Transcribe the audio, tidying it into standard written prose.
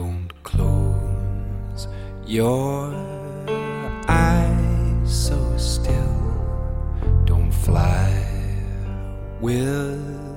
Don't close your eyes so still. Don't fly with